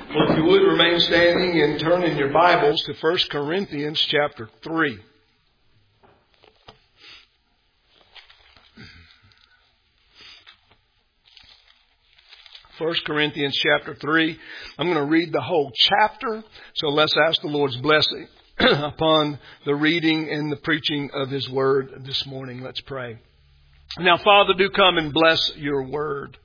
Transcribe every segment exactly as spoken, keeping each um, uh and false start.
Well, if you would remain standing and turn in your Bibles to First Corinthians chapter three. First Corinthians chapter three. I'm going to read the whole chapter. So let's ask the Lord's blessing upon the reading and the preaching of His Word this morning. Let's pray. Now, Father, do come and bless your Word.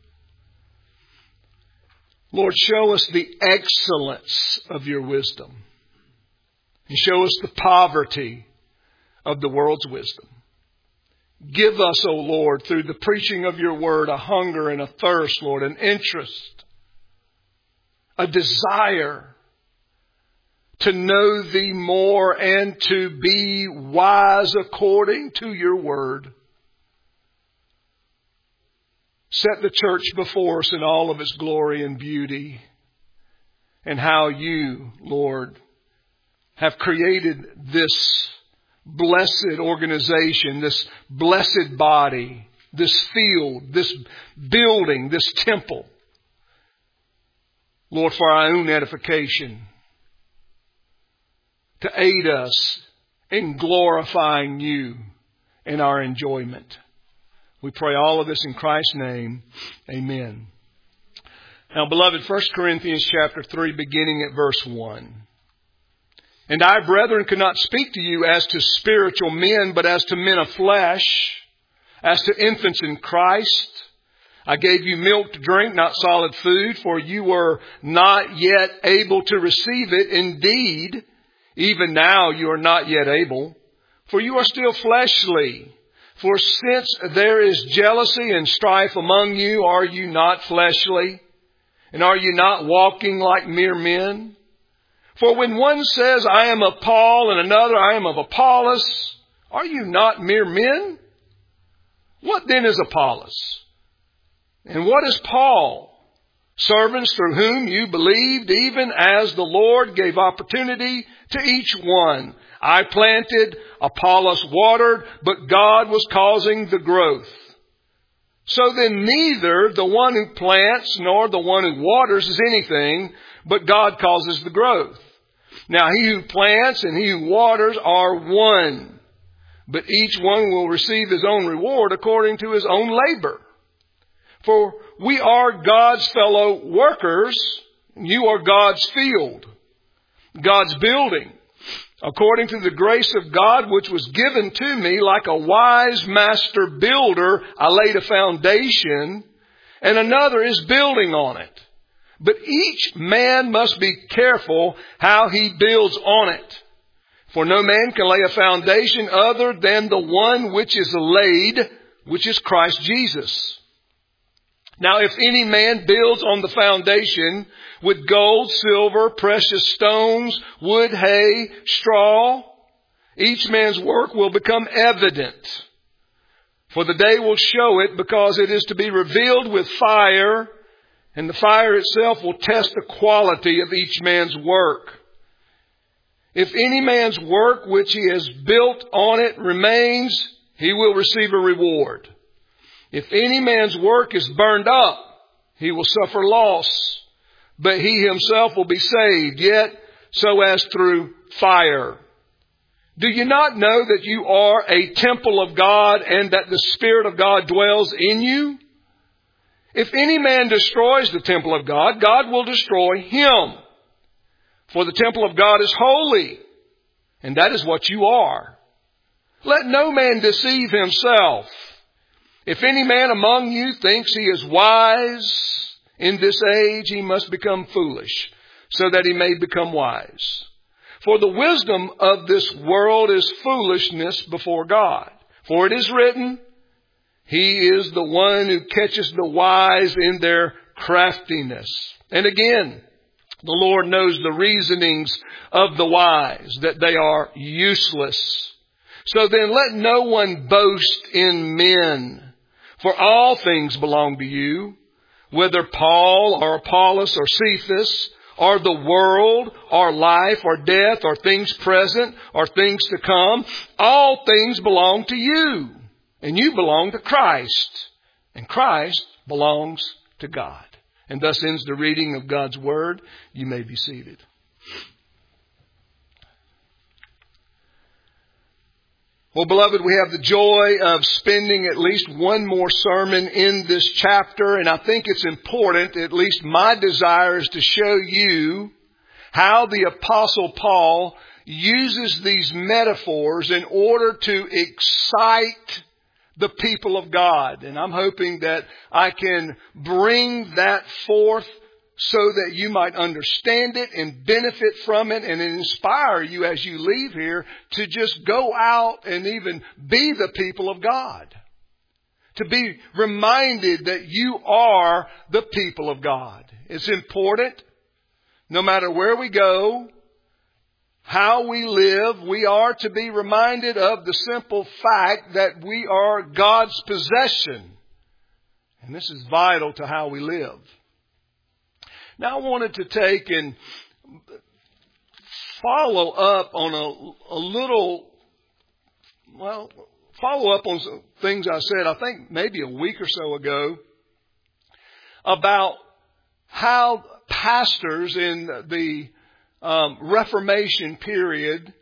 Lord, show us the excellence of your wisdom. And show us the poverty of the world's wisdom. Give us, O Lord, through the preaching of your word, a hunger and a thirst, Lord, an interest, a desire to know thee more and to be wise according to your word. Set the church before us in all of its glory and beauty, and how you, Lord, have created this blessed organization, this blessed body, this field, this building, this temple, Lord, for our own edification, to aid us in glorifying you in our enjoyment. We pray all of this in Christ's name. Amen. Now, beloved, First Corinthians chapter three, beginning at verse one. And I, brethren, could not speak to you as to spiritual men, but as to men of flesh, as to infants in Christ. I gave you milk to drink, not solid food, for you were not yet able to receive it. Indeed, even now you are not yet able, for you are still fleshly. For since there is jealousy and strife among you, are you not fleshly? And are you not walking like mere men? For when one says, I am of Paul, and another, I am of Apollos, are you not mere men? What then is Apollos? And what is Paul? Servants through whom you believed, even as the Lord gave opportunity to each one. I planted, Apollos watered, but God was causing the growth. So then neither the one who plants nor the one who waters is anything, but God causes the growth. Now he who plants and he who waters are one, but each one will receive his own reward according to his own labor. For we are God's fellow workers, you are God's field, God's building. According to the grace of God which was given to me, like a wise master builder, I laid a foundation, and another is building on it. But each man must be careful how he builds on it. For no man can lay a foundation other than the one which is laid, which is Christ Jesus. Now, if any man builds on the foundation with gold, silver, precious stones, wood, hay, straw, each man's work will become evident. For the day will show it, because it is to be revealed with fire, and the fire itself will test the quality of each man's work. If any man's work which he has built on it remains, he will receive a reward. If any man's work is burned up, he will suffer loss, but he himself will be saved, yet so as through fire. Do you not know that you are a temple of God and that the Spirit of God dwells in you? If any man destroys the temple of God, God will destroy him. For the temple of God is holy, and that is what you are. Let no man deceive himself. If any man among you thinks he is wise in this age, he must become foolish, so that he may become wise. For the wisdom of this world is foolishness before God. For it is written, He is the one who catches the wise in their craftiness. And again, the Lord knows the reasonings of the wise, that they are useless. So then let no one boast in men. For all things belong to you, whether Paul or Apollos or Cephas, or the world, or life, or death, or things present, or things to come. All things belong to you, and you belong to Christ, and Christ belongs to God. And thus ends the reading of God's Word. You may be seated. Well, beloved, we have the joy of spending at least one more sermon in this chapter, and I think it's important, at least my desire is to show you how the Apostle Paul uses these metaphors in order to excite the people of God. And I'm hoping that I can bring that forth so that you might understand it and benefit from it and inspire you as you leave here to just go out and even be the people of God. To be reminded that you are the people of God. It's important, no matter where we go, how we live, we are to be reminded of the simple fact that we are God's possession. And this is vital to how we live. Now I wanted to take and follow up on a, a little, well, follow up on some things I said, I think maybe a week or so ago, about how pastors in the um, Reformation period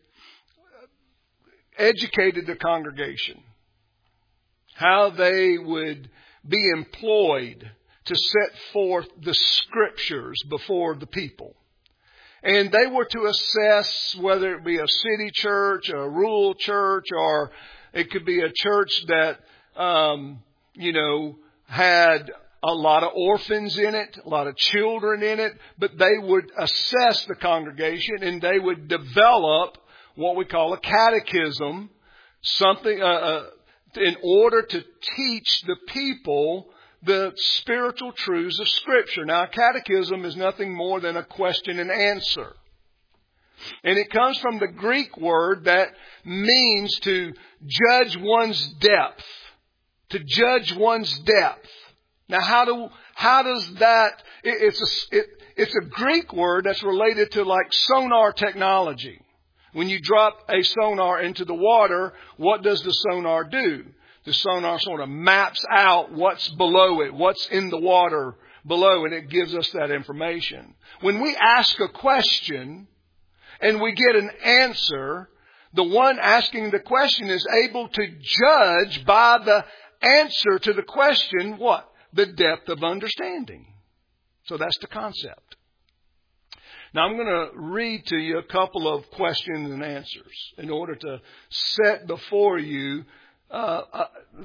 educated the congregation. How they would be employed to set forth the Scriptures before the people. And they were to assess whether it be a city church, a rural church, or it could be a church that, um, you know, had a lot of orphans in it, a lot of children in it. But they would assess the congregation and they would develop what we call a catechism, something uh, uh, in order to teach the people the spiritual truths of Scripture. Now, a catechism is nothing more than a question and answer. And it comes from the Greek word that means to judge one's depth. To judge one's depth. Now, how do how does that... It, it's, a, it, it's a Greek word that's related to like sonar technology. When you drop a sonar into the water, what does the sonar do? The sonar sort of maps out what's below it, what's in the water below, and it gives us that information. When we ask a question and we get an answer, the one asking the question is able to judge by the answer to the question what? The depth of understanding. So that's the concept. Now I'm going to read to you a couple of questions and answers in order to set before you Uh, uh,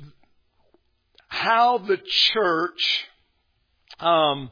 how the church um,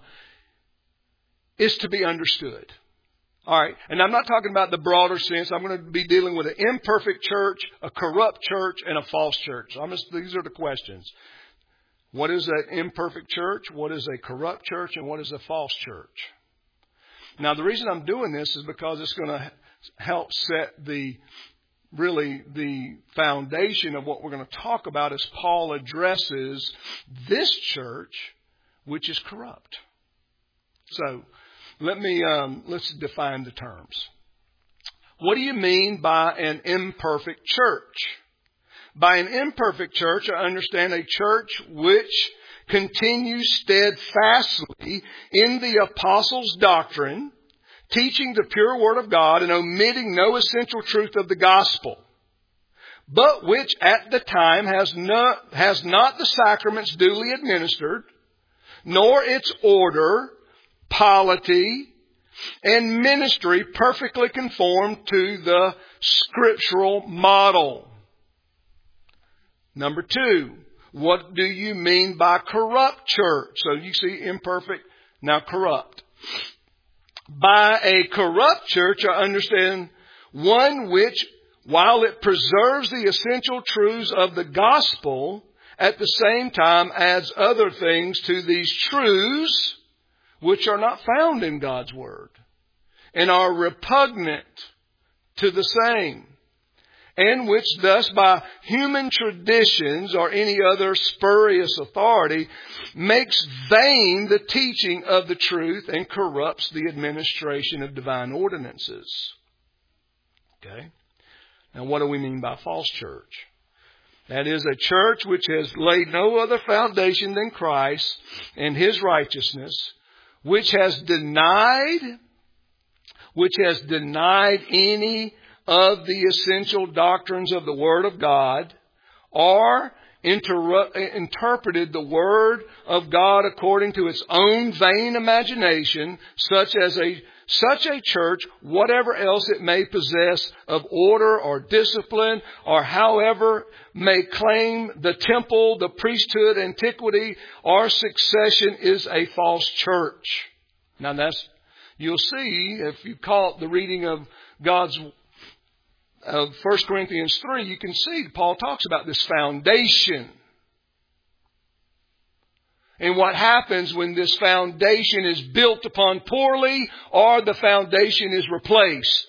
is to be understood. All right. And I'm not talking about the broader sense. I'm going to be dealing with an imperfect church, a corrupt church, and a false church. I'm just, these are the questions. What is an imperfect church? What is a corrupt church? And what is a false church? Now, the reason I'm doing this is because it's going to help set the really the foundation of what we're going to talk about as Paul addresses this church, which is corrupt. So let me, um, let's define the terms. What do you mean by an imperfect church? By an imperfect church, I understand a church which continues steadfastly in the apostles' doctrine, teaching the pure Word of God and omitting no essential truth of the gospel, but which at the time has not, has not the sacraments duly administered, nor its order, polity, and ministry perfectly conformed to the scriptural model. Number two, what do you mean by corrupt church? So you see imperfect, now corrupt. By a corrupt church, I understand one which, while it preserves the essential truths of the gospel, at the same time adds other things to these truths which are not found in God's Word and are repugnant to the same, and which thus by human traditions or any other spurious authority makes vain the teaching of the truth and corrupts the administration of divine ordinances. Okay? Now what do we mean by false church? That is a church which has laid no other foundation than Christ and His righteousness, which has denied, which has denied any of the essential doctrines of the Word of God, or inter- interpreted the Word of God according to its own vain imagination, such as a such a church, whatever else it may possess of order or discipline, or however may claim the temple, the priesthood, antiquity, or succession, is a false church. Now that's, you'll see, if you caught the reading of God's of First Corinthians three, you can see Paul talks about this foundation. And what happens when this foundation is built upon poorly or the foundation is replaced.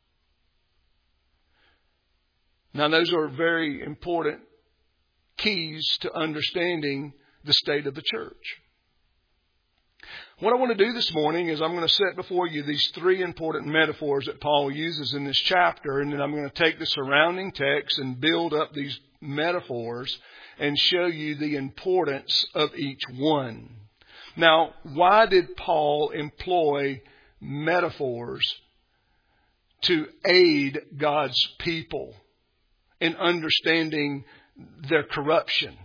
Now those are very important keys to understanding the state of the church. What I want to do this morning is I'm going to set before you these three important metaphors that Paul uses in this chapter, and then I'm going to take the surrounding text and build up these metaphors and show you the importance of each one. Now, why did Paul employ metaphors to aid God's people in understanding their corruption?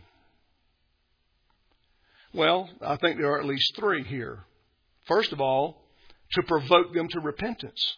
Well, I think there are at least three here. First of all, to provoke them to repentance.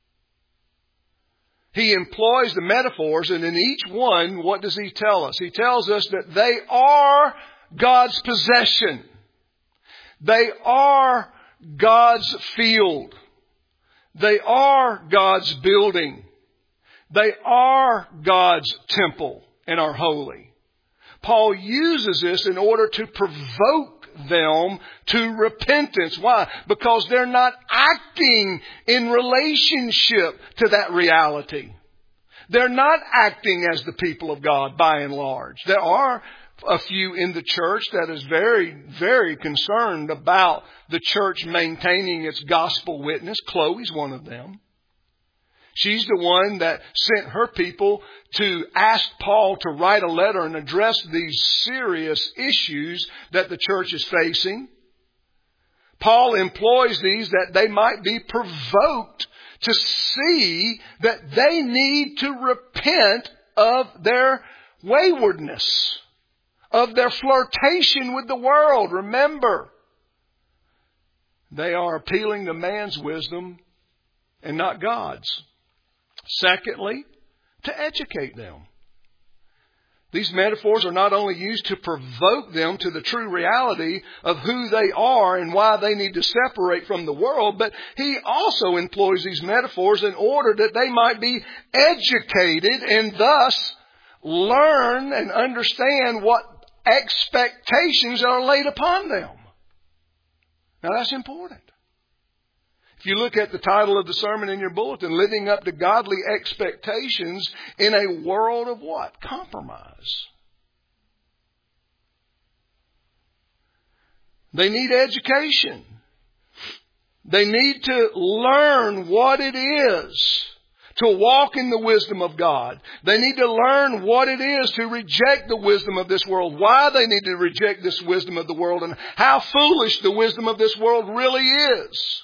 He employs the metaphors, and in each one, what does he tell us? He tells us that they are God's possession. They are God's field. They are God's building. They are God's temple and are holy. Paul uses this in order to provoke them to repentance. Why? Because they're not acting in relationship to that reality. They're not acting as the people of God by and large. There are a few in the church that is very, very concerned about the church maintaining its gospel witness. Chloe's one of them. She's the one that sent her people to ask Paul to write a letter and address these serious issues that the church is facing. Paul employs these that they might be provoked to see that they need to repent of their waywardness, of their flirtation with the world. Remember, they are appealing to man's wisdom and not God's. Secondly, to educate them. These metaphors are not only used to provoke them to the true reality of who they are and why they need to separate from the world, but he also employs these metaphors in order that they might be educated and thus learn and understand what expectations are laid upon them. Now that's important. If you look at the title of the sermon in your bulletin, Living Up to Godly Expectations in a World of what? Compromise. They need education. They need to learn what it is to walk in the wisdom of God. They need to learn what it is to reject the wisdom of this world, why they need to reject this wisdom of the world, and how foolish the wisdom of this world really is.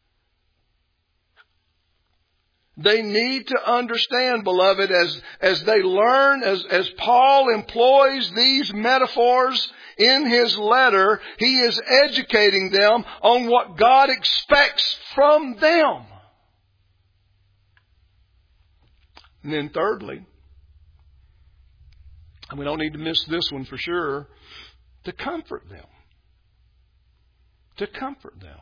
They need to understand, beloved, as, as they learn, as, as Paul employs these metaphors in his letter, he is educating them on what God expects from them. And then thirdly, and we don't need to miss this one for sure, to comfort them. To comfort them.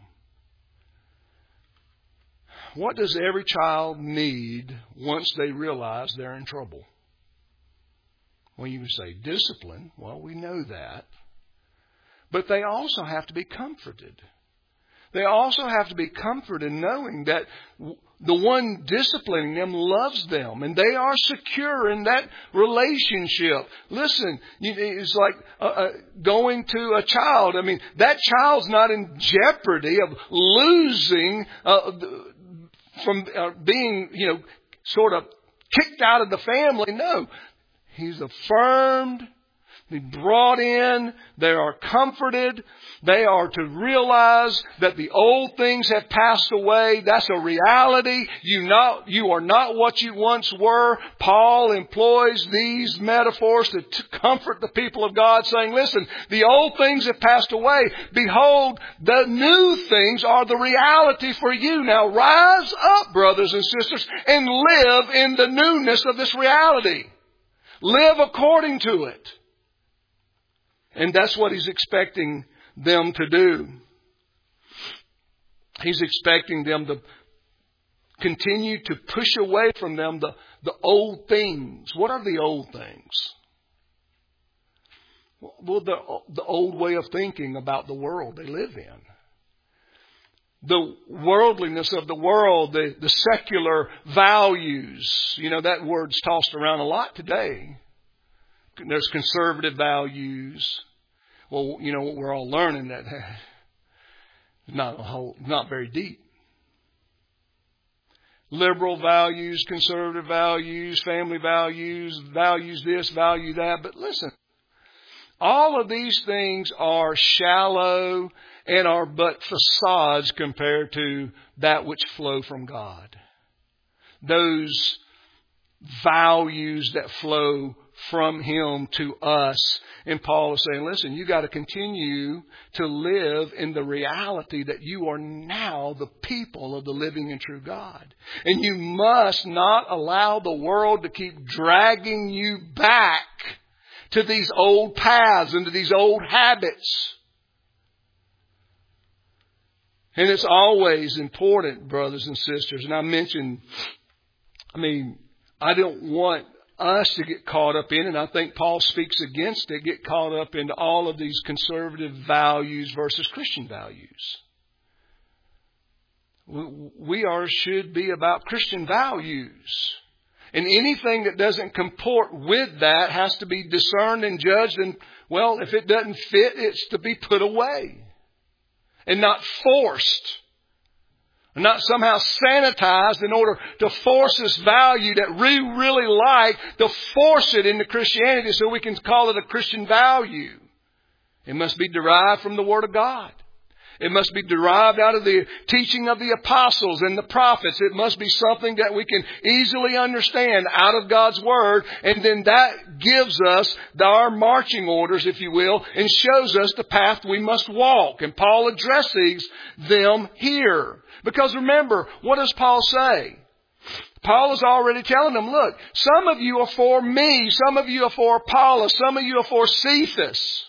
What does every child need once they realize they're in trouble? Well, you can say discipline. Well, we know that. But they also have to be comforted. They also have to be comforted knowing that the one disciplining them loves them and they are secure in that relationship. Listen, it's like uh, going to a child. I mean, that child's not in jeopardy of losing uh, from uh, being, you know, sort of kicked out of the family. No, he's affirmed. They're brought in, they are comforted, they are to realize that the old things have passed away. That's a reality. You not, you are not what you once were. Paul employs these metaphors to t- comfort the people of God, saying, listen, the old things have passed away. Behold, the new things are the reality for you. Now rise up, brothers and sisters, and live in the newness of this reality. Live according to it. And that's what he's expecting them to do. He's expecting them to continue to push away from them the, the old things. What are the old things? Well, the, the old way of thinking about the world they live in. The worldliness of the world, the, the secular values. You know, that word's tossed around a lot today. There's conservative values. Well, you know, we're all learning that not a whole, not very deep. Liberal values, conservative values, family values, values this, value that. But listen, all of these things are shallow and are but facades compared to that which flow from God. Those values that flow from Him to us. And Paul is saying, listen, you got to continue to live in the reality that you are now the people of the living and true God. And you must not allow the world to keep dragging you back to these old paths and to these old habits. And it's always important, brothers and sisters. And I mentioned, I mean, I don't want us to get caught up in, and I think Paul speaks against it, get caught up into all of these conservative values versus Christian values. We are should be about Christian values. And anything that doesn't comport with that has to be discerned and judged. And, well, if it doesn't fit, it's to be put away. And not forced. Not somehow sanitized in order to force this value that we really like, to force it into Christianity so we can call it a Christian value. It must be derived from the Word of God. It must be derived out of the teaching of the apostles and the prophets. It must be something that we can easily understand out of God's Word. And then that gives us our marching orders, if you will, and shows us the path we must walk. And Paul addresses them here. Because remember, what does Paul say? Paul is already telling them, look, some of you are for me. Some of you are for Apollos. Some of you are for Cephas.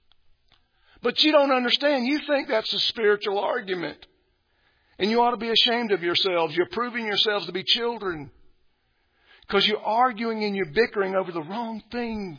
But you don't understand. You think that's a spiritual argument. And you ought to be ashamed of yourselves. You're proving yourselves to be children. Because you're arguing and you're bickering over the wrong things.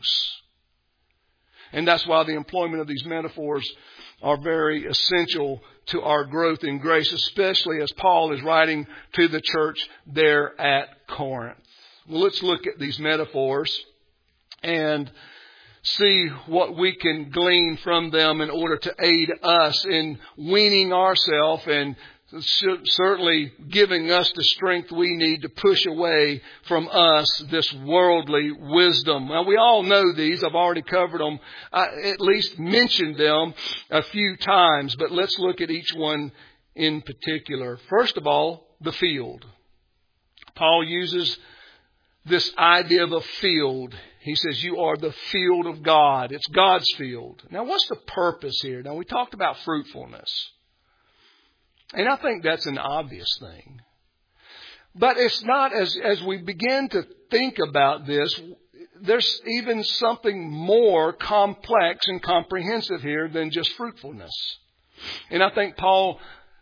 And that's why the employment of these metaphors are very essential to our growth in grace, especially as Paul is writing to the church there at Corinth. Well, let's look at these metaphors and see what we can glean from them in order to aid us in weaning ourselves and certainly giving us the strength we need to push away from us this worldly wisdom. Now, we all know these. I've already covered them. I at least mentioned them a few times, but let's look at each one in particular. First of all, the field. Paul uses this idea of a field. He says, you are the field of God. It's God's field. Now, what's the purpose here? Now, we talked about fruitfulness. And I think that's an obvious thing. But it's not, as, as we begin to think about this, there's even something more complex and comprehensive here than just fruitfulness. And I think Paul,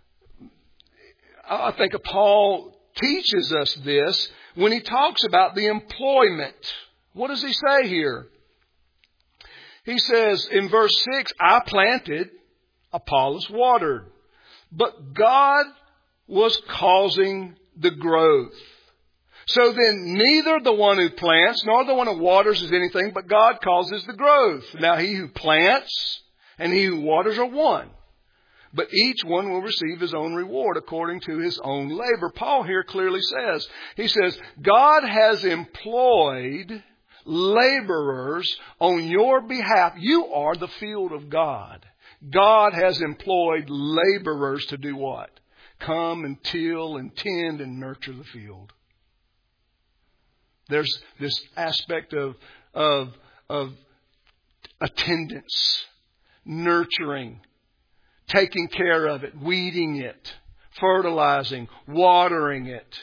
I think Paul teaches us this when he talks about the employment. What does he say here? He says in verse six, I planted, Apollos watered, but God was causing the growth. So then neither the one who plants nor the one who waters is anything, but God causes the growth. Now he who plants and he who waters are one. But each one will receive his own reward according to his own labor. Paul here clearly says, he says, God has employed laborers on your behalf. You are the field of God. God has employed laborers to do what? Come and till and tend and nurture the field. There's this aspect of, of, of attendance, nurturing, taking care of it, weeding it, fertilizing, watering it.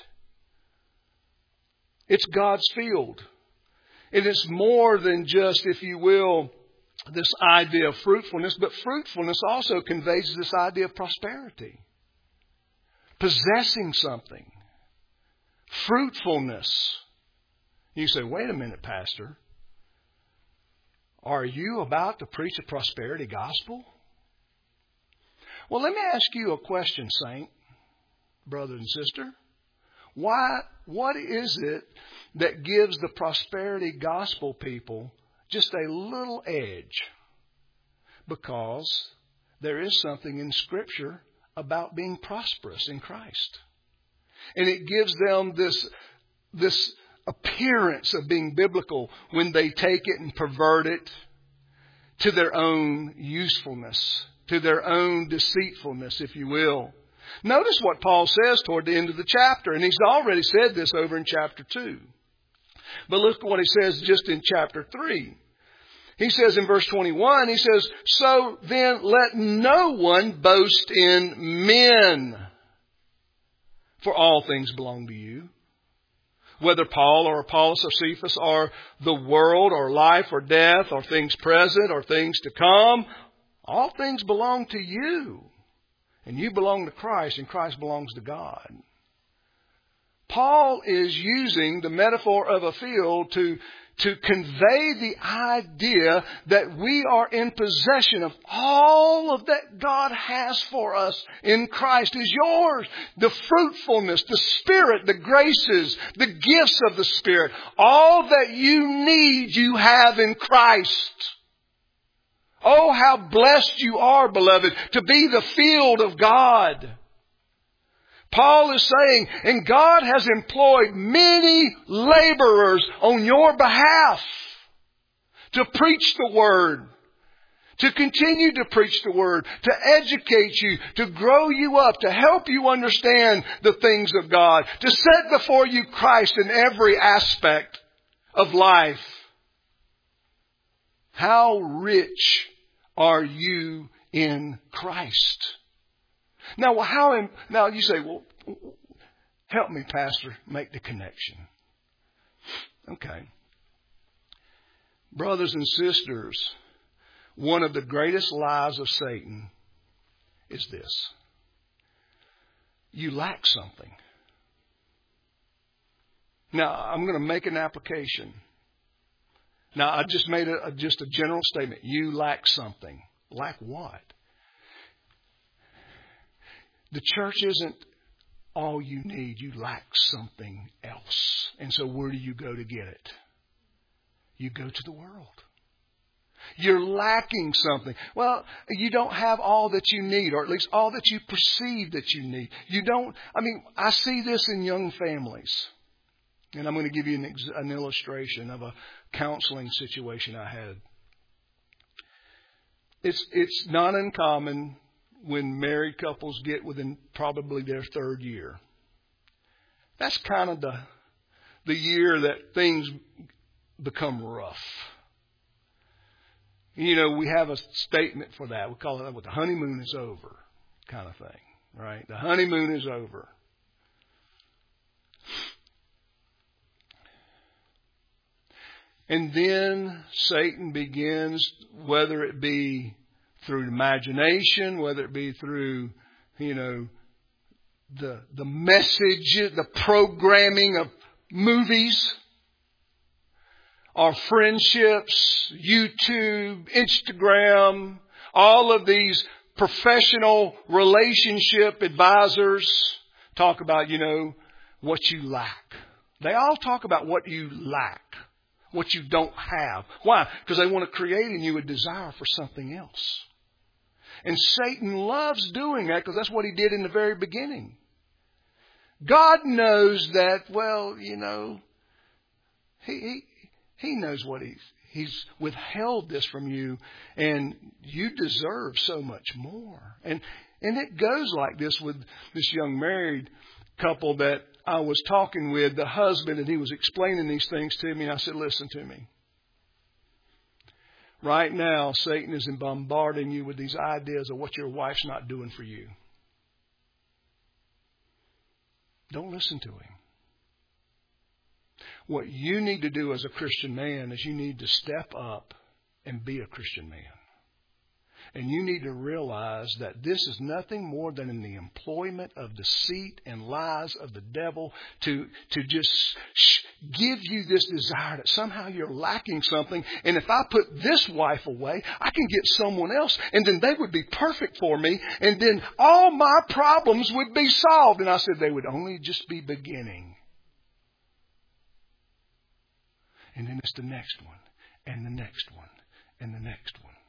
It's God's field. It is more than just, if you will, this idea of fruitfulness, but fruitfulness also conveys this idea of prosperity. Possessing something. Fruitfulness. You say, wait a minute, Pastor. Are you about to preach a prosperity gospel? Well, let me ask you a question, saint, brother and sister. Why, what is it that gives the prosperity gospel people just a little edge? Because there is something in Scripture about being prosperous in Christ. And it gives them this, this appearance of being biblical when they take it and pervert it to their own usefulness, to their own deceitfulness, if you will. Notice what Paul says toward the end of the chapter, and he's already said this over in chapter two. But look at what he says just in chapter three. He says in verse twenty-one, he says, so then let no one boast in men, for all things belong to you. Whether Paul or Apollos or Cephas or the world or life or death or things present or things to come, all things belong to you. And you belong to Christ and Christ belongs to God. Paul is using the metaphor of a field to, to convey the idea that we are in possession of all of that God has for us in Christ is yours. The fruitfulness, the Spirit, the graces, the gifts of the Spirit, all that you need, you have in Christ. Oh, how blessed you are, beloved, to be the field of God. Paul is saying, and God has employed many laborers on your behalf to preach the Word, to continue to preach the Word, to educate you, to grow you up, to help you understand the things of God, to set before you Christ in every aspect of life. How rich are you in Christ? Now, how? Now you say, well, help me, Pastor, make the connection. Okay. Brothers and sisters, one of the greatest lies of Satan is this. You lack something. Now, I'm going to make an application. Now, I just made a, a, just a general statement. You lack something. Lack what? The church isn't all you need. You lack something else. And so where do you go to get it? You go to the world. You're lacking something. Well, you don't have all that you need, or at least all that you perceive that you need. You don't, I mean, I see this in young families. And I'm going to give you an, ex- an illustration of a counseling situation I had. It's it's not uncommon when married couples get within probably their third year. That's kind of the the year that things become rough. You know, we have a statement for that. We call it what the honeymoon is over kind of thing, right? The honeymoon is over. And then Satan begins, whether it be through imagination, whether it be through, you know, the the message, the programming of movies, our friendships, YouTube, Instagram, all of these professional relationship advisors talk about, you know, what you lack. They all talk about what you lack. What you don't have. Why? Because they want to create in you a desire for something else. And Satan loves doing that because that's what he did in the very beginning. God knows that, well, you know, he, he, He knows what he's, he's withheld this from you, and you deserve so much more. And, and it goes like this with this young married couple that I was talking with, the husband, and he was explaining these things to me. And I said, listen to me. Right now, Satan is bombarding you with these ideas of what your wife's not doing for you. Don't listen to him. What you need to do as a Christian man is you need to step up and be a Christian man. And you need to realize that this is nothing more than in the employment of deceit and lies of the devil to, to just give you this desire that somehow you're lacking something. And if I put this wife away, I can get someone else, and then they would be perfect for me. And then all my problems would be solved. And I said they would only just be beginning. And then it's the next one, and the next one, and the next one.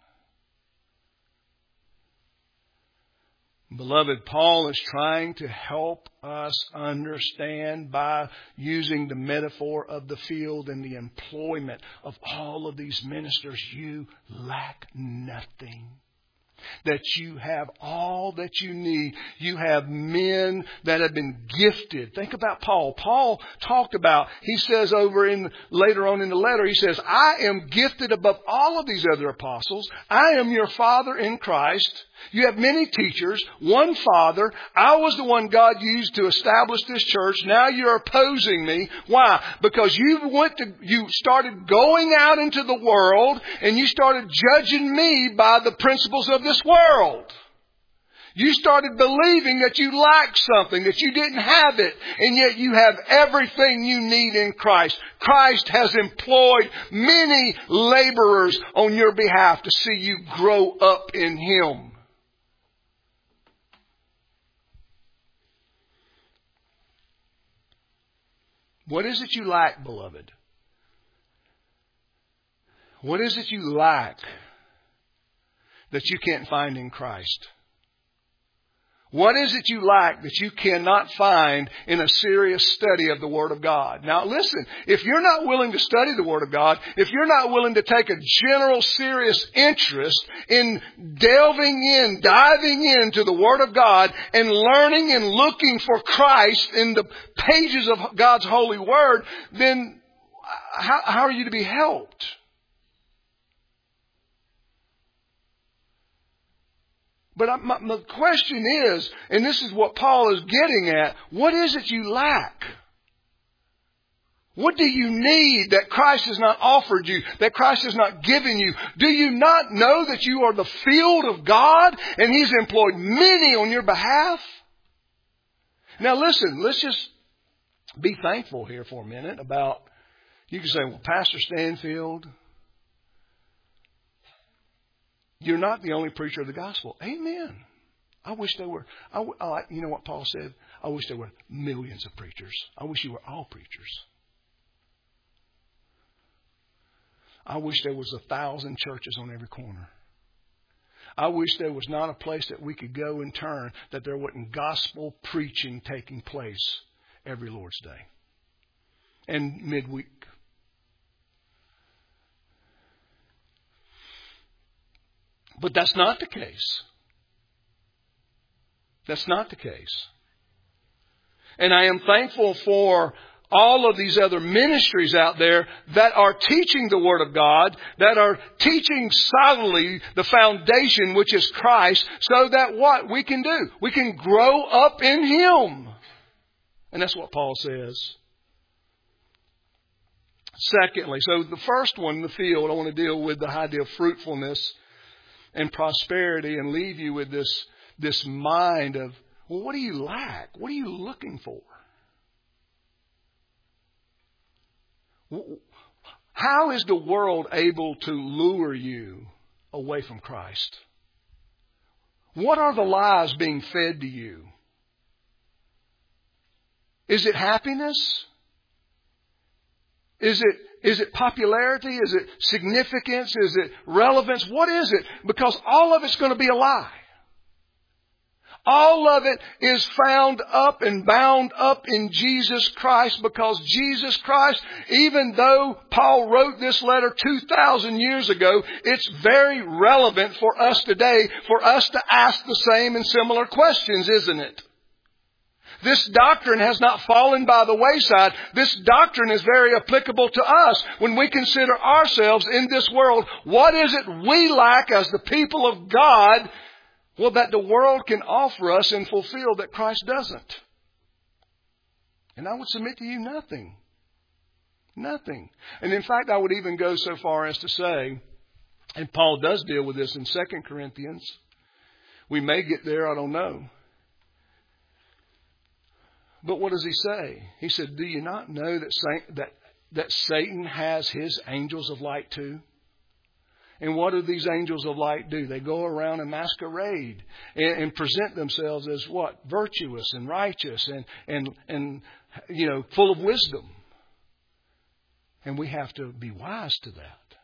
Beloved, Paul is trying to help us understand by using the metaphor of the field and the employment of all of these ministers, you lack nothing. That you have all that you need. You have men that have been gifted. Think about Paul. Paul talked about, he says over in, later on in the letter, he says, I am gifted above all of these other apostles. I am your father in Christ. You have many teachers, one Father. I was the one God used to establish this church. Now you're opposing me. Why? Because you went to, you started going out into the world and you started judging me by the principles of this world. You started believing that you lacked something, that you didn't have it, and yet you have everything you need in Christ. Christ has employed many laborers on your behalf to see you grow up in Him. What is it you lack, beloved? What is it you lack that you can't find in Christ? What is it you lack that you cannot find in a serious study of the Word of God? Now listen, if you're not willing to study the Word of God, if you're not willing to take a general serious interest in delving in, diving into the Word of God and learning and looking for Christ in the pages of God's holy Word, then how, how are you to be helped? But my, my question is, and this is what Paul is getting at, what is it you lack? What do you need that Christ has not offered you, that Christ has not given you? Do you not know that you are the field of God and He's employed many on your behalf? Now listen, let's just be thankful here for a minute about, you can say, well, Pastor Stanfield, you're not the only preacher of the gospel. Amen. I wish there were, I, I, you know what Paul said? I wish there were millions of preachers. I wish you were all preachers. I wish there was a thousand churches on every corner. I wish there was not a place that we could go and turn that there wasn't gospel preaching taking place every Lord's Day and midweek. But that's not the case. That's not the case. And I am thankful for all of these other ministries out there that are teaching the Word of God, that are teaching solidly the foundation, which is Christ, so that what we can do? We can grow up in Him. And that's what Paul says. Secondly, so the first one, the field, I want to deal with the idea of fruitfulness and prosperity and leave you with this, this mind of, well, what do you lack? What are you looking for? How is the world able to lure you away from Christ? What are the lies being fed to you? Is it happiness? Is it Is it popularity? Is it significance? Is it relevance? What is it? Because all of it's going to be a lie. All of it is found up and bound up in Jesus Christ, because Jesus Christ, even though Paul wrote this letter two thousand years ago, it's very relevant for us today for us to ask the same and similar questions, isn't it? This doctrine has not fallen by the wayside. This doctrine is very applicable to us when we consider ourselves in this world. What is it we lack as the people of God? Well, that the world can offer us and fulfill that Christ doesn't. And I would submit to you, nothing. Nothing. And in fact, I would even go so far as to say, and Paul does deal with this in Second Corinthians. We may get there, I don't know. But what does he say? He said, do you not know that, that, that Satan has his angels of light too? And what do these angels of light do? They go around and masquerade and, and present themselves as what? Virtuous and righteous and, and, and, you know, full of wisdom. And we have to be wise to that.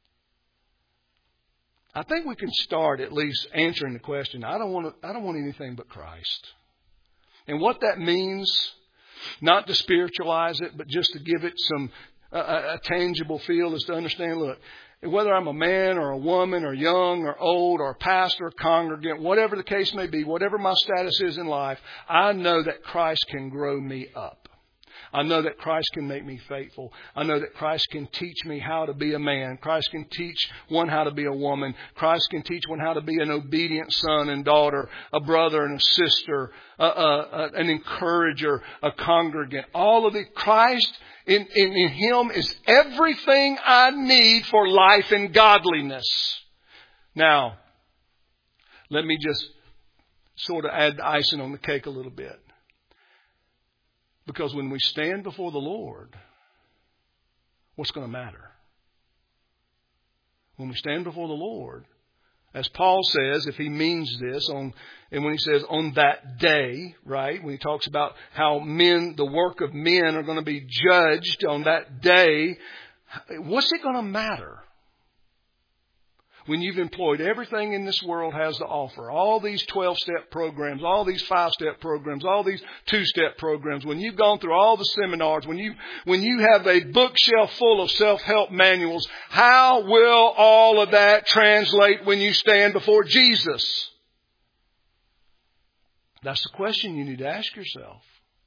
I think we can start at least answering the question. I don't want to, I don't want anything but Christ. And what that means, not to spiritualize it, but just to give it some a, a tangible feel, is to understand, look, whether I'm a man or a woman or young or old or pastor, congregant, whatever the case may be, whatever my status is in life, I know that Christ can grow me up. I know that Christ can make me faithful. I know that Christ can teach me how to be a man. Christ can teach one how to be a woman. Christ can teach one how to be an obedient son and daughter, a brother and a sister, a, a, a, an encourager, a congregant. All of it, Christ in, in, in Him is everything I need for life and godliness. Now, let me just sort of add the icing on the cake a little bit. Because when we stand before the Lord, what's going to matter? When we stand before the Lord, as Paul says, if he means this, on, and when he says on that day, right, when he talks about how men, the work of men are going to be judged on that day, what's it going to matter? When you've employed everything in this world has to offer, all these twelve-step programs, all these five-step programs, all these two-step programs, when you've gone through all the seminars, when you when you have a bookshelf full of self-help manuals, how will all of that translate when you stand before Jesus? That's the question you need to ask yourself.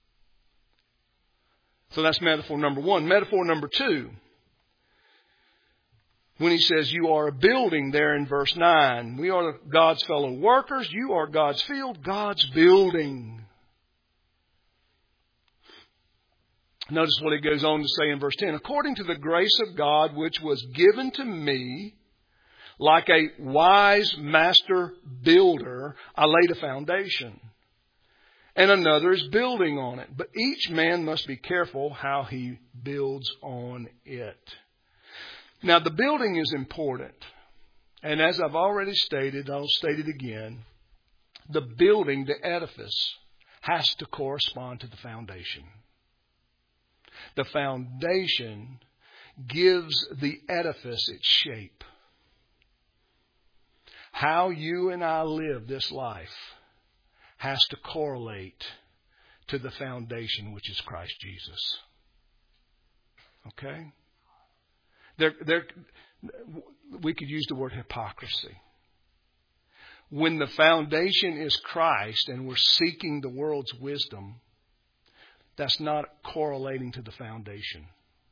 So that's metaphor number one. Metaphor number two. When he says you are a building there in verse nine. We are God's fellow workers. You are God's field, God's building. Notice what he goes on to say in verse ten. According to the grace of God which was given to me, like a wise master builder, I laid a foundation. And another is building on it. But each man must be careful how he builds on it. Now, the building is important. And as I've already stated, I'll state it again. The building, the edifice, has to correspond to the foundation. The foundation gives the edifice its shape. How you and I live this life has to correlate to the foundation, which is Christ Jesus. Okay? There, there, we could use the word hypocrisy. When the foundation is Christ and we're seeking the world's wisdom, that's not correlating to the foundation.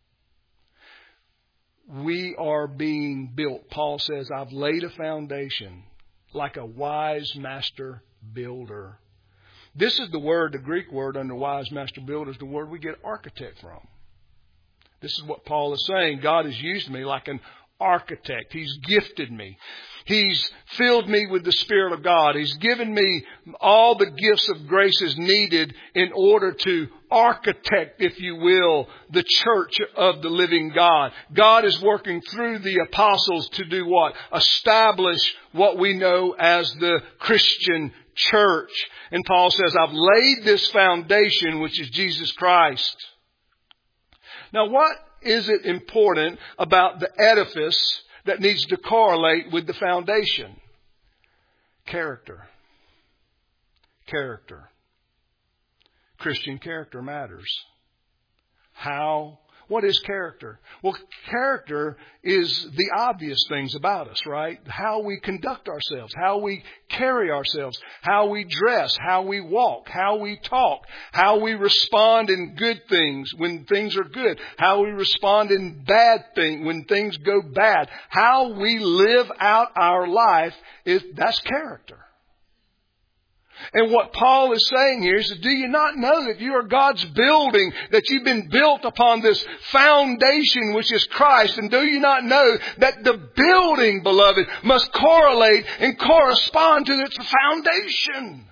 We are being built. Paul says, I've laid a foundation like a wise master builder. This is the word, the Greek word under wise master builder is the word we get architect from. This is what Paul is saying. God has used me like an architect. He's gifted me. He's filled me with the Spirit of God. He's given me all the gifts of graces needed in order to architect, if you will, the church of the living God. God is working through the apostles to do what? Establish what we know as the Christian church. And Paul says, I've laid this foundation, which is Jesus Christ. Now, what is it important about the edifice that needs to correlate with the foundation? Character. Character. Christian character matters. How? What is character? Well, character is the obvious things about us, right? How we conduct ourselves, how we carry ourselves, how we dress, how we walk, how we talk, how we respond in good things when things are good, how we respond in bad things when things go bad. How we live out our life, is that's character. And what Paul is saying here is, do you not know that you are God's building, that you've been built upon this foundation which is Christ? And do you not know that the building, beloved, must correlate and correspond to its foundation?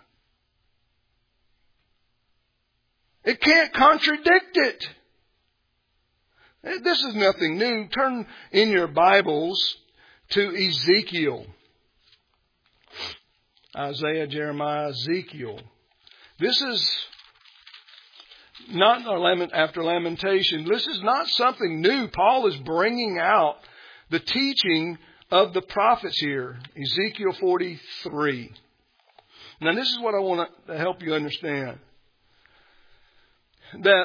It can't contradict it. This is nothing new. Turn in your Bibles to Ezekiel. Isaiah, Jeremiah, Ezekiel. This is not after lamentation. This is not something new. Paul is bringing out the teaching of the prophets here. Ezekiel forty-three. Now this is what I want to help you understand. That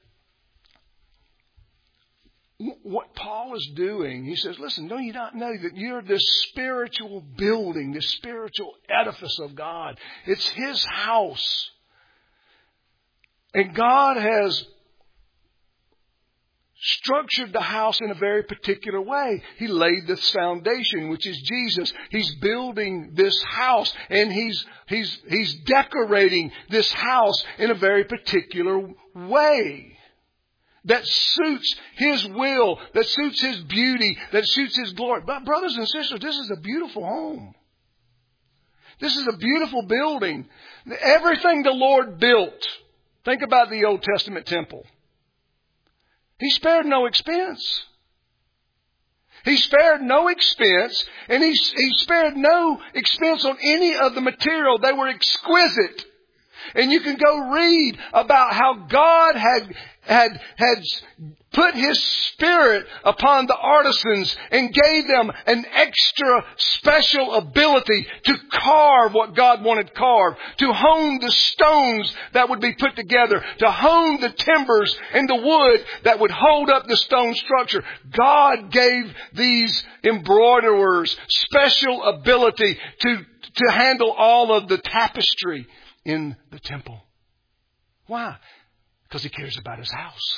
what Paul is doing, he says, listen, don't you not know that you're this spiritual building, this spiritual edifice of God? It's His house. And God has structured the house in a very particular way. He laid this foundation, which is Jesus. He's building this house, and he's he's he's decorating this house in a very particular way that suits His will, that suits His beauty, that suits His glory. But brothers and sisters, this is a beautiful home. This is a beautiful building. Everything the Lord built. Think about the Old Testament temple. He spared no expense. He spared no expense, and he, he spared no expense on any of the material. They were exquisite. And you can go read about how God had, had, had put His Spirit upon the artisans and gave them an extra special ability to carve what God wanted carved, to hone the stones that would be put together, to hone the timbers and the wood that would hold up the stone structure. God gave these embroiderers special ability to, to handle all of the tapestry in the temple. Why? Because He cares about His house.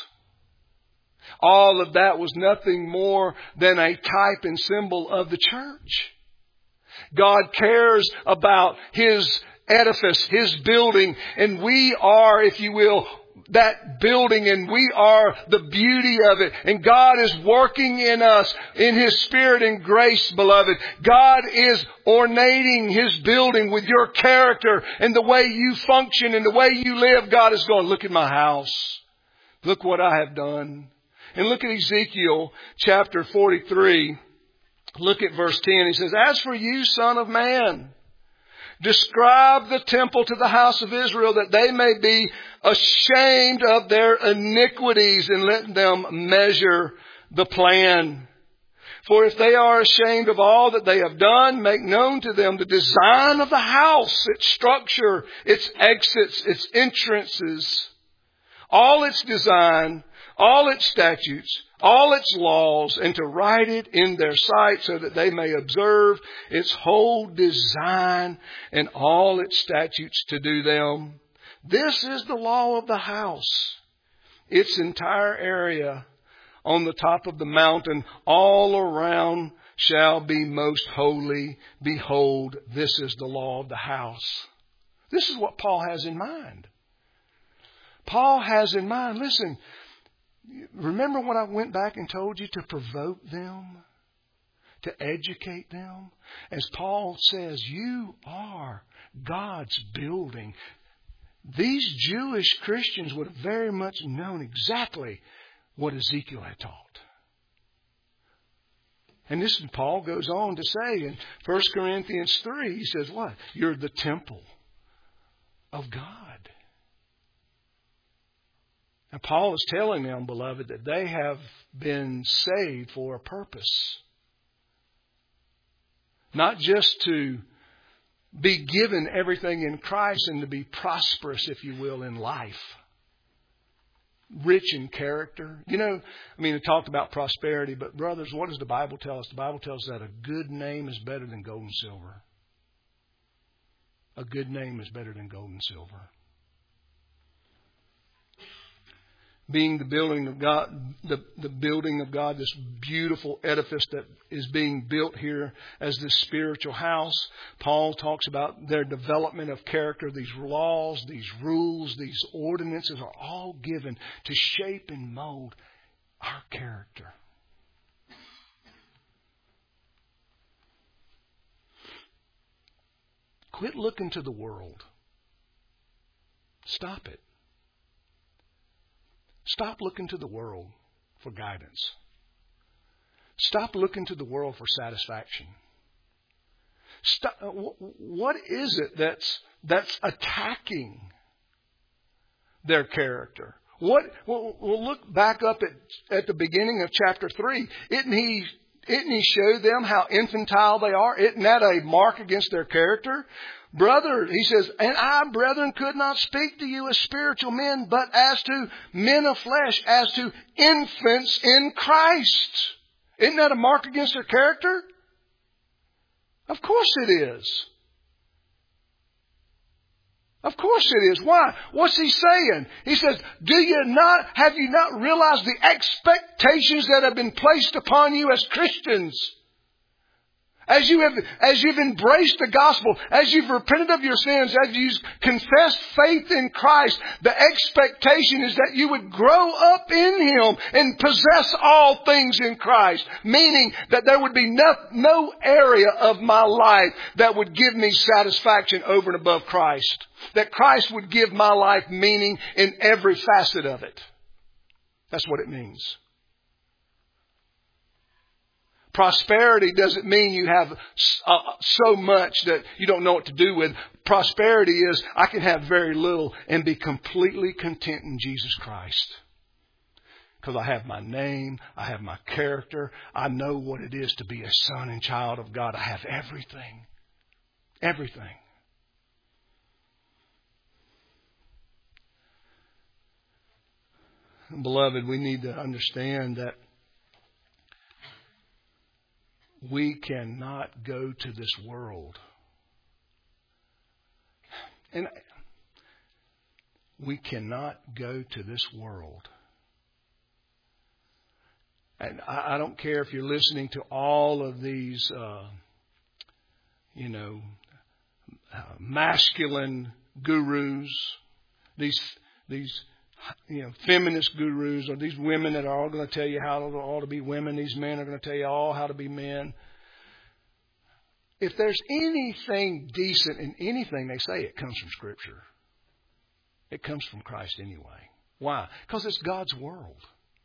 All of that was nothing more than a type and symbol of the church. God cares about His edifice, His building, and we are, if you will, that building, and we are the beauty of it. And God is working in us in His Spirit and grace, beloved. God is ornating His building with your character and the way you function and the way you live. God is going, look at my house. Look what I have done. And look at Ezekiel chapter forty-three. Look at verse ten. He says, as for you, son of man, describe the temple to the house of Israel, that they may be ashamed of their iniquities, and let them measure the plan. For if they are ashamed of all that they have done, make known to them the design of the house, its structure, its exits, its entrances, all its design, all its statutes, all its laws, and to write it in their sight, so that they may observe its whole design and all its statutes to do them. This is the law of the house. Its entire area on the top of the mountain all around shall be most holy. Behold, this is the law of the house. This is what Paul has in mind. Paul has in mind, listen, remember when I went back and told you to provoke them, to educate them? As Paul says, you are God's building. These Jewish Christians would have very much known exactly what Ezekiel had taught. And this Paul goes on to say in First Corinthians three, he says what? You're the temple of God. And Paul is telling them, beloved, that they have been saved for a purpose. Not just to be given everything in Christ and to be prosperous, if you will, in life. Rich in character. You know, I mean, it talked about prosperity, but brothers, what does the Bible tell us? The Bible tells us that a good name is better than gold and silver. A good name is better than gold and silver. Being the building of God, the, the building of God, this beautiful edifice that is being built here as this spiritual house. Paul talks about their development of character. These laws, these rules, these ordinances are all given to shape and mold our character. Quit looking to the world. Stop it. Stop looking to the world for guidance. Stop looking to the world for satisfaction. Stop, what is it that's that's attacking their character? What? We'll, we'll look back up at at the beginning of chapter three. Isn't he? Isn't he show them how infantile they are? Isn't that a mark against their character? Brother, he says, and I, brethren, could not speak to you as spiritual men, but as to men of flesh, as to infants in Christ. Isn't that a mark against their character? Of course it is. Of course it is. Why? What's he saying? He says, do you not, have you not realized the expectations that have been placed upon you as Christians? As you have, as you've embraced the gospel, as you've repented of your sins, as you've confessed faith in Christ, the expectation is that you would grow up in Him and possess all things in Christ. Meaning that there would be no, no area of my life that would give me satisfaction over and above Christ. That Christ would give my life meaning in every facet of it. That's what it means. Prosperity doesn't mean you have uh, so much that you don't know what to do with. Prosperity is I can have very little and be completely content in Jesus Christ. Because I have my name, I have my character, I know what it is to be a son and child of God. I have everything. Everything. Beloved, we need to understand that we cannot go to this world. And we cannot go to this world. And I, I don't care if you're listening to all of these, uh, you know, uh, masculine gurus, these, these, you know, feminist gurus, or these women that are all going to tell you how to, all to be women. These men are going to tell you all how to be men. If there's anything decent in anything they say, it comes from Scripture. It comes from Christ anyway. Why? Because it's God's world.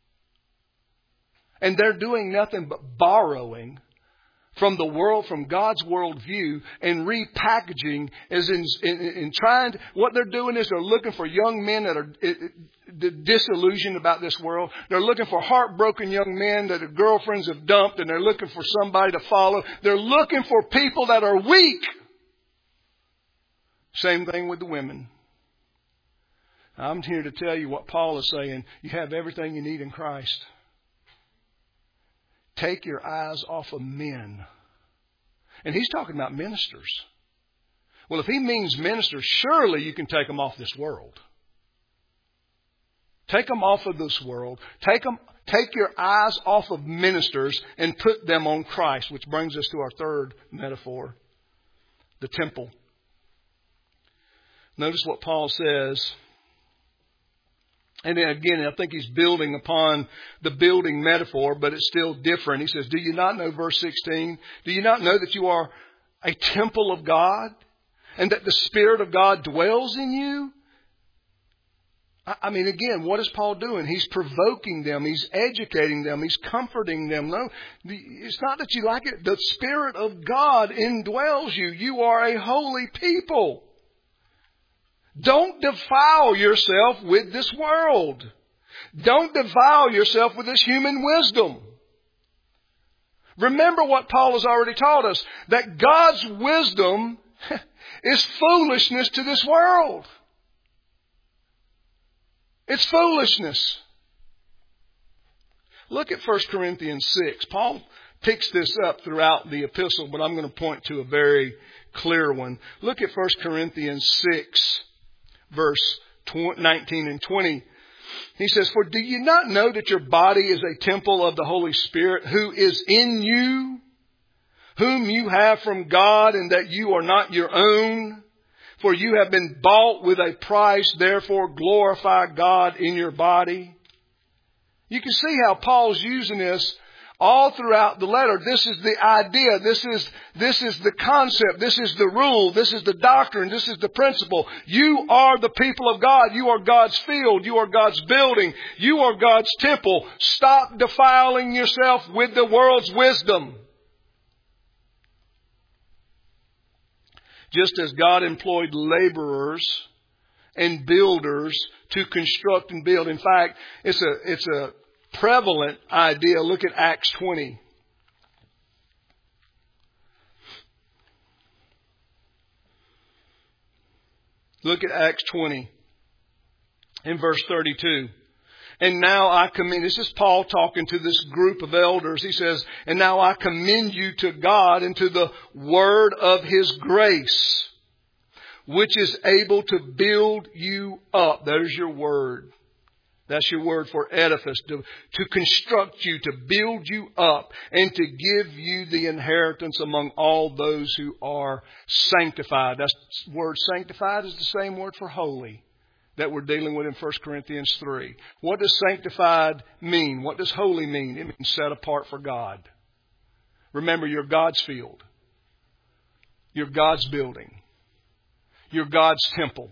And they're doing nothing but borrowing from the world, from God's worldview, and repackaging as in, in, in trying to, what they're doing is they're looking for young men that are it, it, disillusioned about this world. They're looking for heartbroken young men that their girlfriends have dumped, and they're looking for somebody to follow. They're looking for people that are weak. Same thing with the women. I'm here to tell you what Paul is saying. You have everything you need in Christ. Take your eyes off of men. And he's talking about ministers. Well, if he means ministers, surely you can take them off this world. Take them off of this world. Take them, take your eyes off of ministers and put them on Christ, which brings us to our third metaphor, the temple. Notice what Paul says. And then again, I think he's building upon the building metaphor, but it's still different. He says, do you not know, verse sixteen, do you not know that you are a temple of God and that the Spirit of God dwells in you? I mean, again, what is Paul doing? He's provoking them. He's educating them. He's comforting them. No, it's not that you like it. The Spirit of God indwells you. You are a holy people. Don't defile yourself with this world. Don't defile yourself with this human wisdom. Remember what Paul has already taught us, that God's wisdom is foolishness to this world. It's foolishness. Look at First Corinthians six. Paul picks this up throughout the epistle, but I'm going to point to a very clear one. Look at First Corinthians six, verse nineteen and twenty. He says, "For do you not know that your body is a temple of the Holy Spirit who is in you, whom you have from God, and that you are not your own? For you have been bought with a price, therefore glorify God in your body." You can see how Paul's using this all throughout the letter. This is the idea. This is, this is the concept. This is the rule. This is the doctrine. This is the principle. You are the people of God. You are God's field. You are God's building. You are God's temple. Stop defiling yourself with the world's wisdom. Just as God employed laborers and builders to construct and build. In fact, it's a, it's a prevalent idea. Look at Acts twenty. Look at Acts twenty in verse thirty-two. "And now I commend," this is Paul talking to this group of elders. He says, "And now I commend you to God and to the word of His grace, which is able to build you up." There's your word. That's your word for edifice. To, to construct you, to build you up, and to give you the inheritance among all those who are sanctified. That word sanctified is the same word for holy that we're dealing with in First Corinthians three. What does sanctified mean? What does holy mean? It means set apart for God. Remember, you're God's field. You're God's building. You're God's temple.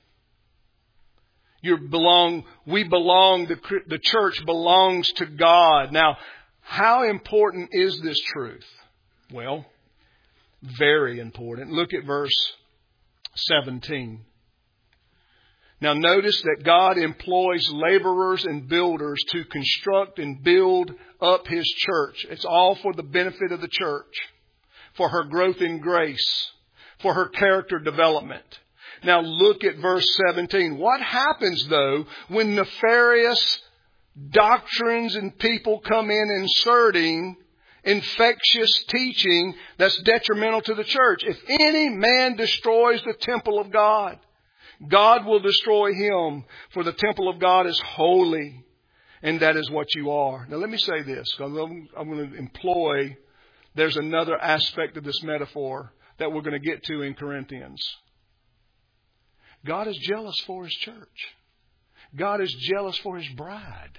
You belong, we belong, the, the church belongs to God. Now, how important is this truth? Well, very important. Look at verse seventeen. Now notice that God employs laborers and builders to construct and build up His church. It's all for the benefit of the church, for her growth in grace, for her character development. Now look at verse seventeen. What happens though when nefarious doctrines and people come in inserting infectious teaching that's detrimental to the church? "If any man destroys the temple of God, God will destroy him, for the temple of God is holy, and that is what you are." Now let me say this, because I'm, I'm going to employ, there's another aspect of this metaphor that we're going to get to in Corinthians. God is jealous for His church. God is jealous for His bride.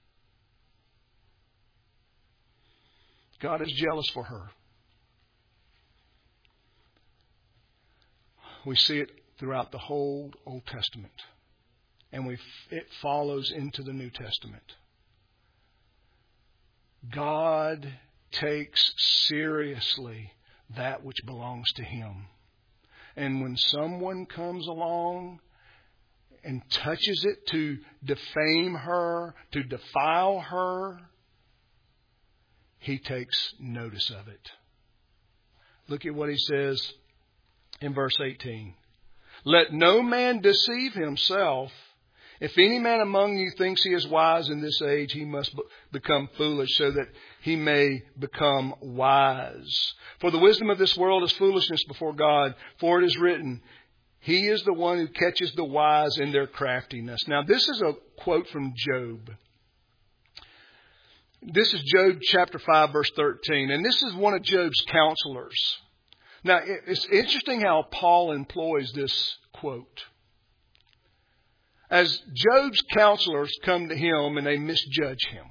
God is jealous for her. We see it throughout the whole Old Testament. And we, it follows into the New Testament. God takes seriously that which belongs to Him. And when someone comes along and touches it to defame her, to defile her, He takes notice of it. Look at what He says in verse eighteen. "Let no man deceive himself. If any man among you thinks he is wise in this age, he must become foolish, so that he may become wise. For the wisdom of this world is foolishness before God. For it is written, He is the one who catches the wise in their craftiness." Now this is a quote from Job. This is Job chapter five, verse thirteen. And this is one of Job's counselors. Now it's interesting how Paul employs this quote. As Job's counselors come to him and they misjudge him,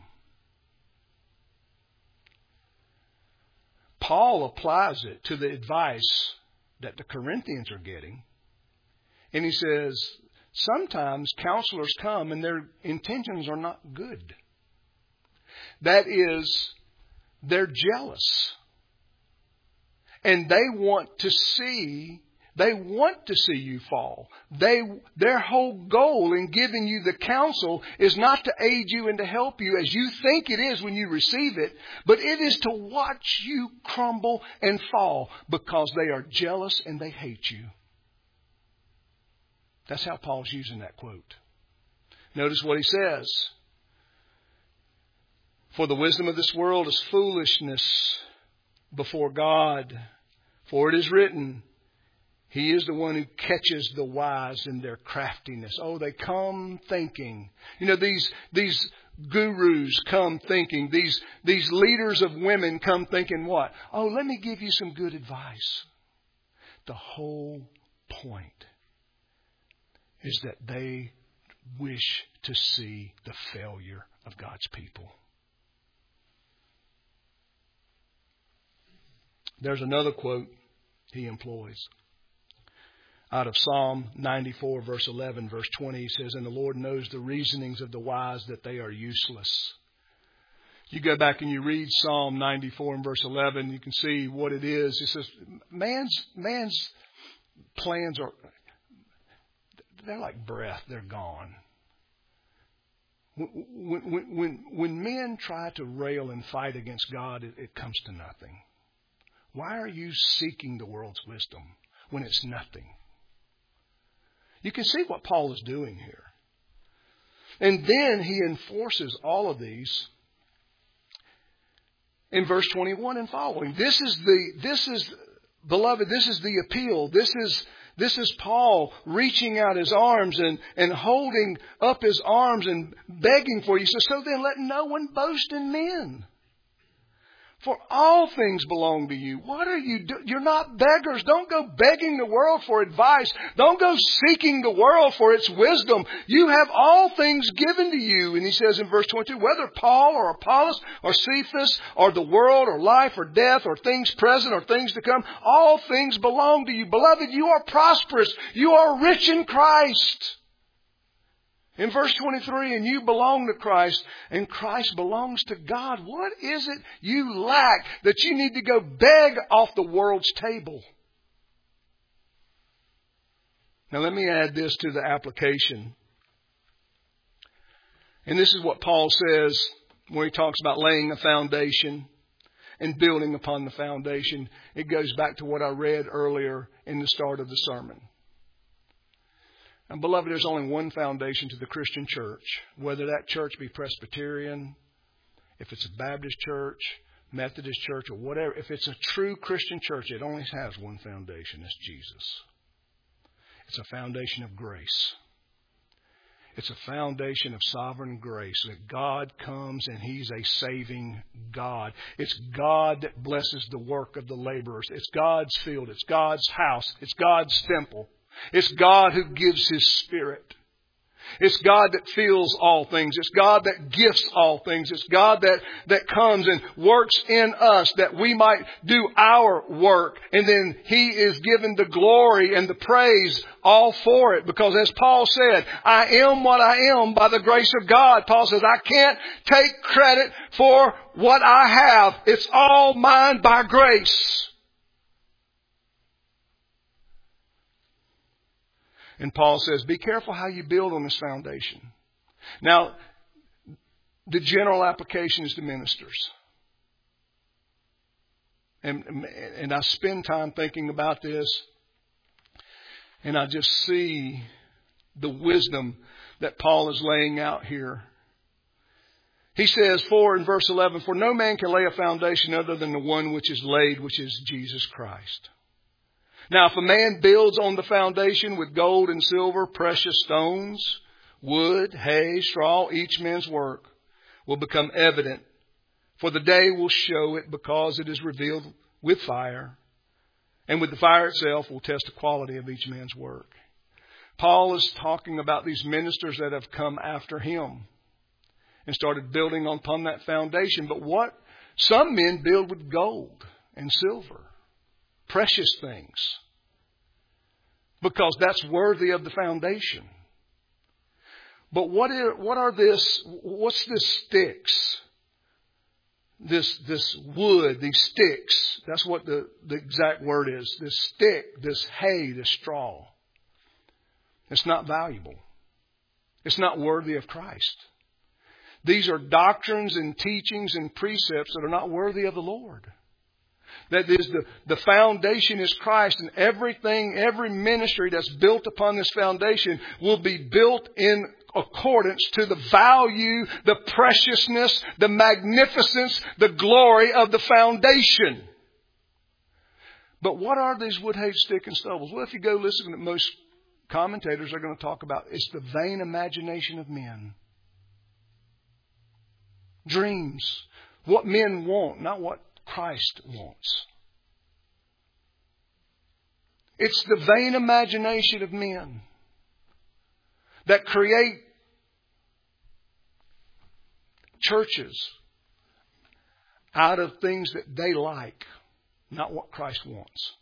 Paul applies it to the advice that the Corinthians are getting. And he says, sometimes counselors come and their intentions are not good. That is, they're jealous. And they want to see They want to see you fall. They, their whole goal in giving you the counsel is not to aid you and to help you as you think it is when you receive it, but it is to watch you crumble and fall because they are jealous and they hate you. That's how Paul's using that quote. Notice what he says. For the wisdom of this world is foolishness before God. For it is written, He is the one who catches the wise in their craftiness. Oh, they come thinking. You know, these these gurus come thinking. These, these leaders of women come thinking what? Oh, let me give you some good advice. The whole point is that they wish to see the failure of God's people. There's another quote he employs. Out of Psalm ninety-four, verse eleven, verse twenty, he says, And the Lord knows the reasonings of the wise, that they are useless. You go back and you read Psalm ninety-four and verse eleven, you can see what it is. It says, man's, man's plans are, they're like breath, they're gone. When, when, when, when men try to rail and fight against God, it, it comes to nothing. Why are you seeking the world's wisdom when it's nothing? You can see what Paul is doing here. And then he enforces all of these in verse twenty-one and following. This is the, this is, beloved, this is the appeal. This is, this is Paul reaching out his arms and, and holding up his arms and begging for you. So, so then let no one boast in men. For all things belong to you. What are you doing? You're not beggars. Don't go begging the world for advice. Don't go seeking the world for its wisdom. You have all things given to you. And he says in verse twenty-two, whether Paul or Apollos or Cephas or the world or life or death or things present or things to come, all things belong to you. Beloved, you are prosperous. You are rich in Christ. In verse twenty-three, and you belong to Christ, and Christ belongs to God. What is it you lack that you need to go beg off the world's table? Now let me add this to the application. And this is what Paul says when he talks about laying a foundation and building upon the foundation. It goes back to what I read earlier in the start of the sermon. And beloved, there's only one foundation to the Christian church, whether that church be Presbyterian, if it's a Baptist church, Methodist church, or whatever. If it's a true Christian church, it only has one foundation. It's Jesus. It's a foundation of grace. It's a foundation of sovereign grace, that God comes and He's a saving God. It's God that blesses the work of the laborers. It's God's field. It's God's house. It's God's temple. It's God who gives His Spirit. It's God that fills all things. It's God that gifts all things. It's God that, that comes and works in us that we might do our work. And then He is given the glory and the praise all for it. Because as Paul said, I am what I am by the grace of God. Paul says, I can't take credit for what I have. It's all mine by grace. And Paul says, be careful how you build on this foundation. Now, the general application is to ministers. And, and I spend time thinking about this. And I just see the wisdom that Paul is laying out here. He says, for in verse eleven, for no man can lay a foundation other than the one which is laid, which is Jesus Christ. Now, if a man builds on the foundation with gold and silver, precious stones, wood, hay, straw, each man's work will become evident. For the day will show it, because it is revealed with fire. And with the fire itself will test the quality of each man's work. Paul is talking about these ministers that have come after him and started building upon that foundation. But what some men build with gold and silver. Precious things. Because that's worthy of the foundation. But what are, what are this, what's this sticks this this wood, these sticks. That's what the, the exact word is. This stick, this hay, this straw. It's not valuable. It's not worthy of Christ. These are doctrines and teachings and precepts that are not worthy of the Lord. That is, the, the foundation is Christ, and everything, every ministry that's built upon this foundation will be built in accordance to the value, the preciousness, the magnificence, the glory of the foundation. But what are these wood, hay, stick, and stubbles? Well, if you go listen to most commentators are going to talk about, it's the vain imagination of men. Dreams. What men want, not what Christ wants. It's the vain imagination of men that create churches out of things that they like, not what Christ wants.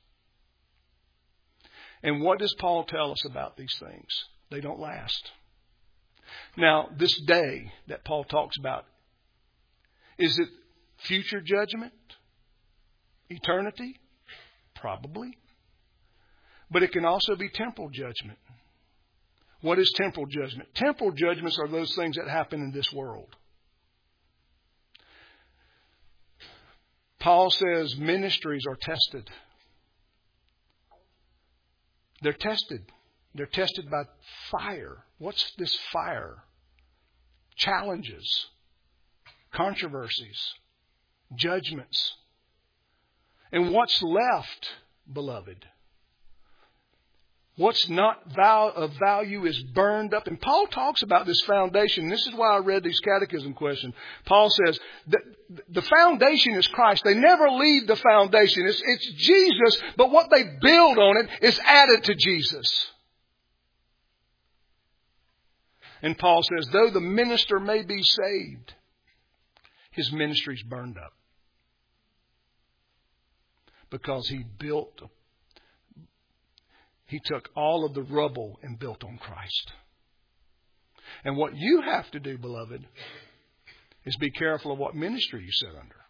And what does Paul tell us about these things? They don't last. Now, this day that Paul talks about, is it future judgment? Eternity? Probably. But it can also be temporal judgment. What is temporal judgment? Temporal judgments are those things that happen in this world. Paul says ministries are tested. They're tested. They're tested by fire. What's this fire? Challenges, controversies, judgments. And what's left, beloved? What's not val- of value is burned up. And Paul talks about this foundation. This is why I read these catechism questions. Paul says that the foundation is Christ. They never leave the foundation. It's, it's Jesus, but what they build on it is added to Jesus. And Paul says, though the minister may be saved, his ministry is burned up. Because he built He took all of the rubble and built on Christ. And what you have to do, beloved, is be careful of what ministry you sit under.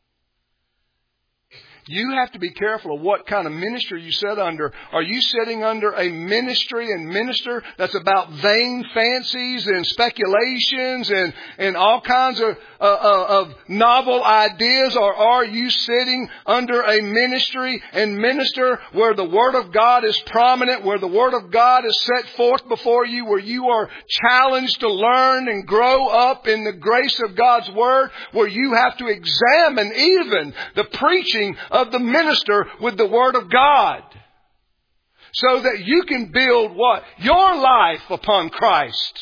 You have to be careful of what kind of ministry you sit under. Are you sitting under a ministry and minister that's about vain fancies and speculations and, and all kinds of, uh, uh, of novel ideas? Or are you sitting under a ministry and minister where the Word of God is prominent, where the Word of God is set forth before you, where you are challenged to learn and grow up in the grace of God's Word, where you have to examine even the preaching of the minister with the Word of God, so that you can build what? Your life upon Christ.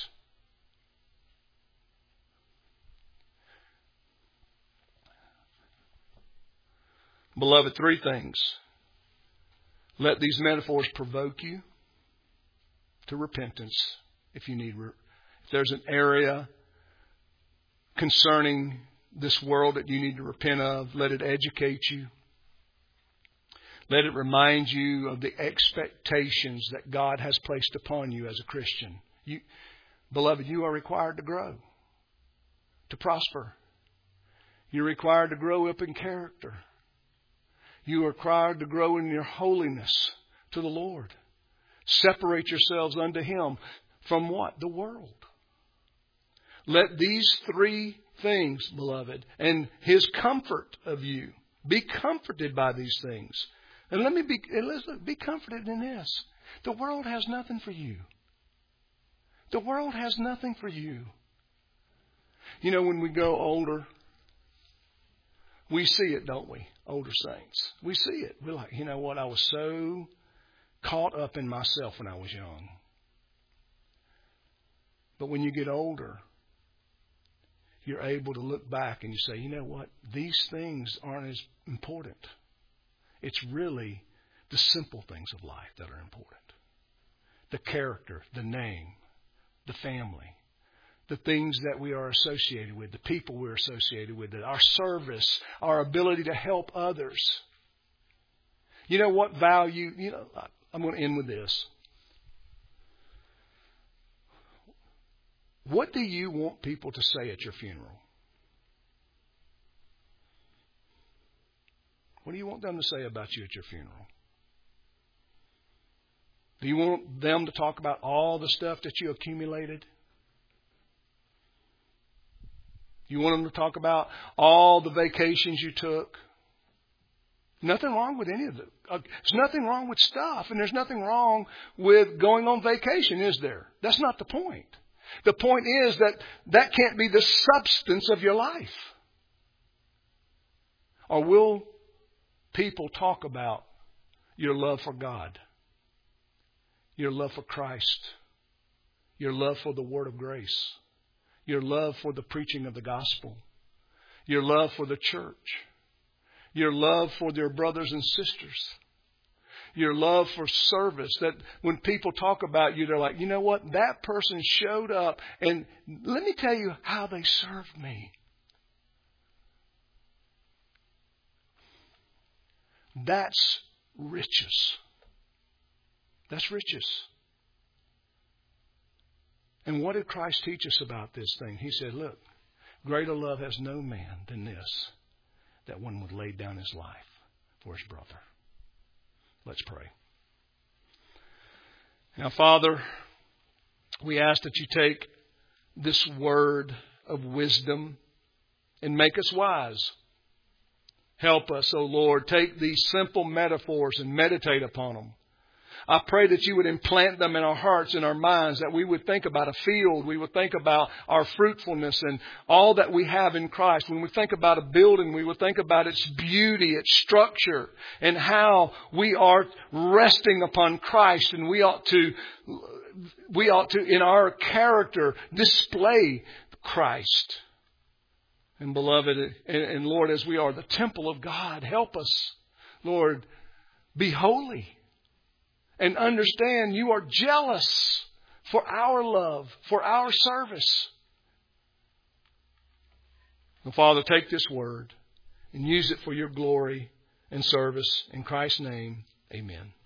Beloved, three things. Let these metaphors provoke you to repentance if you need. If there's an area concerning this world that you need to repent of, let it educate you. Let it remind you of the expectations that God has placed upon you as a Christian. You, beloved, you are required to grow, to prosper. You're required to grow up in character. You are required to grow in your holiness to the Lord. Separate yourselves unto Him from what? The world. Let these three things, beloved, and His comfort of you, be comforted by these things. And let me be, let's be comforted in this. The world has nothing for you. The world has nothing for you. You know, when we go older, we see it, don't we? Older saints. We see it. We're like, you know what? I was so caught up in myself when I was young. But when you get older, you're able to look back and you say, you know what? These things aren't as important. It's really the simple things of life that are important. The character, the name, the family, the things that we are associated with, the people we're associated with, our service, our ability to help others. You know what value, you know, I'm going to end with this. What do you want people to say at your funeral? What do you want them to say about you at your funeral? Do you want them to talk about all the stuff that you accumulated? You want them to talk about all the vacations you took? Nothing wrong with any of it. There's nothing wrong with stuff, and there's nothing wrong with going on vacation, is there? That's not the point. The point is that that can't be the substance of your life. Or will people talk about your love for God, your love for Christ, your love for the Word of grace, your love for the preaching of the gospel, your love for the church, your love for their brothers and sisters, your love for service, that when people talk about you, they're like, you know what? That person showed up, and let me tell you how they served me. That's riches. That's riches. And what did Christ teach us about this thing? He said, look, greater love has no man than this, that one would lay down his life for his brother. Let's pray. Now, Father, we ask that you take this word of wisdom and make us wise. Help us, O Lord, take these simple metaphors and meditate upon them. I pray that you would implant them in our hearts and our minds, that we would think about a field, we would think about our fruitfulness and all that we have in Christ. When we think about a building, we would think about its beauty, its structure, and how we are resting upon Christ, and we ought to, we ought to, in our character, display Christ. And beloved, and, and Lord, as we are the temple of God, help us, Lord, be holy. And understand you are jealous for our love, for our service. And Father, take this word and use it for your glory and service. In Christ's name, amen.